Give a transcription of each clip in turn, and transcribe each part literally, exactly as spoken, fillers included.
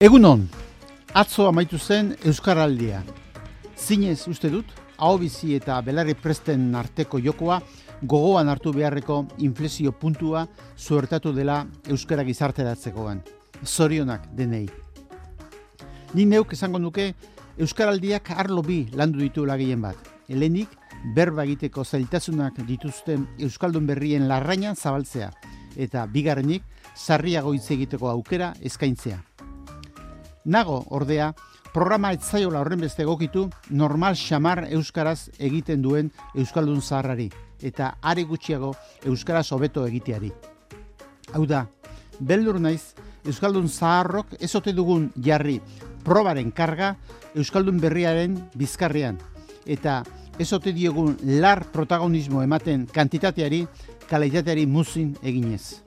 Egunon, atzo amaitu zen Euskaraldia. Zinez uste dut, ahobizi eta belarri presten arteko jokoa gogoan hartu beharreko inflexio puntua zuertatu dela Euskara gizarteratzekoan. Zorionak denei. Ni neuk esango nuke Euskaraldiak arlo bi landu dituela gehien bat. Helenik, berba egiteko zailtasunak dituzten Euskaldun berrien larraina zabaltzea. Eta bigarrenik, sarriago hitz egiteko aukera eskaintzea. Nago, ordea, programa etzaiola horren beste egokitu normal xamar euskaraz egiten duen euskaldun zaharrari eta are gutxiago euskaraz hobeto egiteari. Hau da, beldur naiz euskaldun zaharrok ez ote dugun jarri probaren karga euskaldun berriaren bizkarrean eta ez ote diogun lar protagonismo ematen kantitateari kalitateari muzin eginez.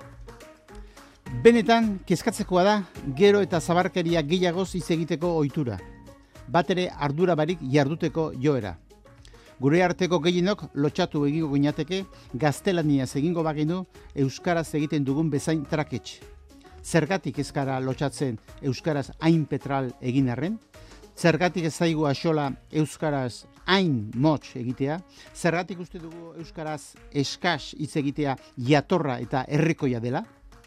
Benetan, kezkatzekoa da, gero eta zabarkeria gehiagoz hitz egiteko ohitura. Batere ardura barik jarduteko joera. Gure arteko gehienok lotxatu egingo ginateke, gaztelaniaz egingo bagenu, euskaraz egiten dugun bezain traketx. Zergatik ez gara lotxatzen euskaraz hain petral egin arren? Zergatik ez zaigu axola euskaraz hain motx egitea? Zergatik uste dugu euskaraz eskas hitz egitea jatorra eta herrikoia dela?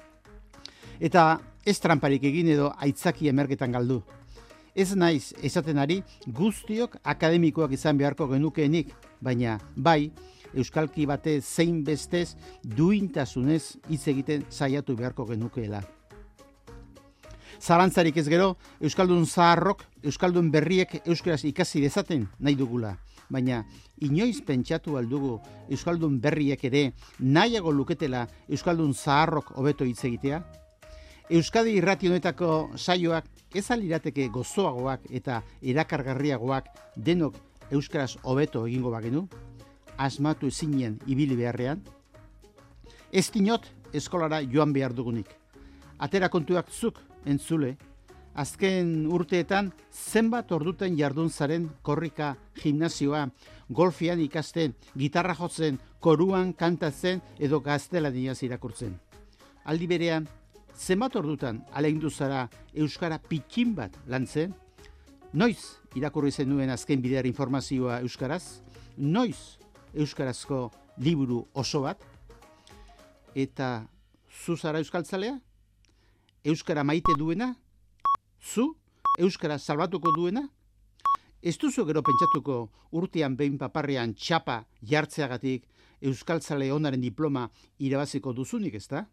Eta ez tramparik egin edo aitzaki emergetan galdu. Ez naiz esaten ari guztiok akademikoak izan beharko genukeenik, baina bai, euskalki bate zein bestez duintasunez hitz egiten saiatu beharko genukeela. Zalantzarik ez gero, euskaldun zaharrok, euskaldun berriek euskaraz ikasi dezaten nahi dugula. Baina inoiz pentsatu aldugu euskaldun berriek ere nahiago luketela euskaldun zaharrok hobeto hitz egitea? Euskadi irrati honetako saioak ez alirateke gozoagoak eta erakargarriagoak denok euskaraz hobeto egingo bagenu? Asmatu ezinen ibili beharrean? Ez dinot eskolara joan behar dugunik. Atera kontuak zuk entzule, azken urteetan zenbat orduten jardun zaren korrika, gimnazioa, golfian ikasten, gitarra jotzen, koruan kantatzen edo gaztelaniaz irakurtzen. Aldi berean, zenbat ordutan ahalegindu zara euskara pitxin bat lantzen? Noiz irakurri zenuen azken bider informazioa euskaraz? Noiz euskarazko liburu oso bat? Eta zu zara euskaltzalea? Euskara maite duena? Zu euskara salbatuko duena? Ez duzu gero pentsatuko urtean behin paparrean txapa jartzeagatik euskaltzale onaren diploma irabaziko duzunik, ezta?